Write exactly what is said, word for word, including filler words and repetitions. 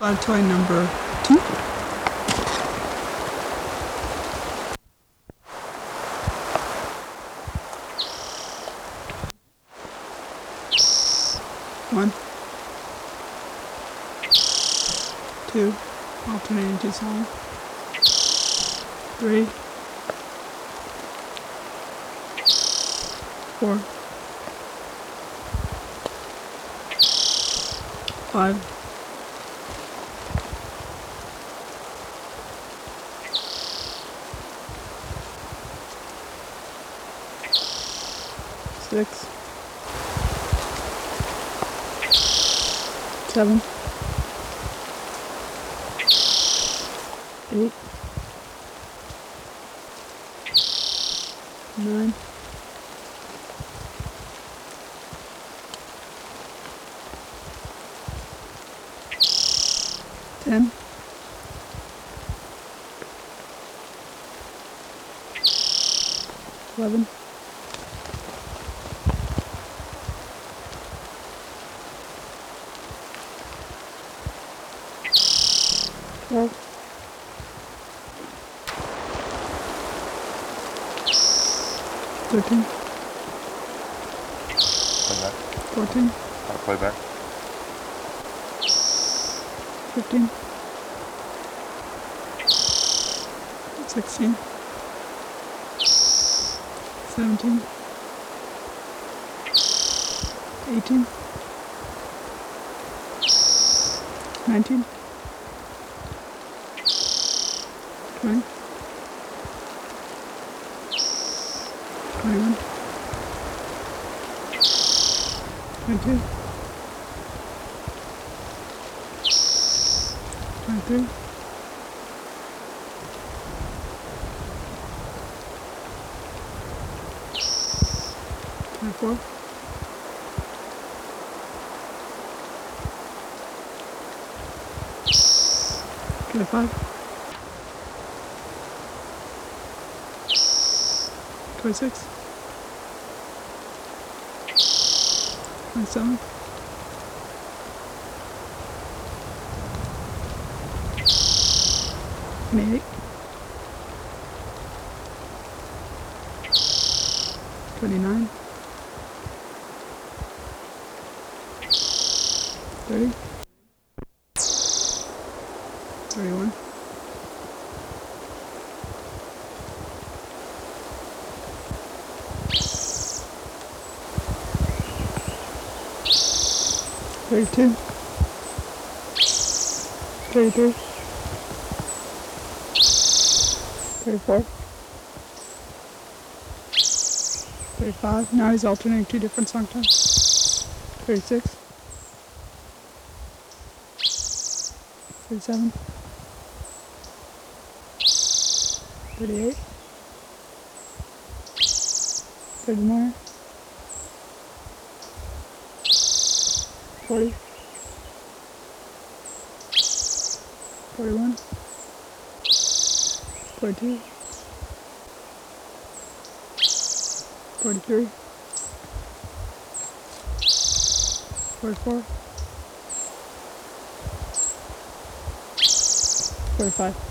Uh, toy number two. One. Two. Alternating two song. Three. Four. Five. Six. Seven. Eight. Nine. Ten. Eleven. Twelve. Thirteen. Playback. Fourteen. Uh, playback. Fifteen. Sixteen. Seventeen. Eighteen. Nineteen. Twenty. Twenty-one. Twenty-two. Twenty-three. Twenty-four. Twenty-five. Twenty-six. Twenty-seven. Twenty-eight. Twenty-nine. Thirty. Thirty-one. Thirty-two. Thirty-three. Thirty-four. Thirty-five. Now he's alternating two different song times. Thirty-six. Thirty-seven. Thirty-eight. Thirty-nine. Forty. Forty-one. Forty-two. Forty-three. Forty-four. Forty-five.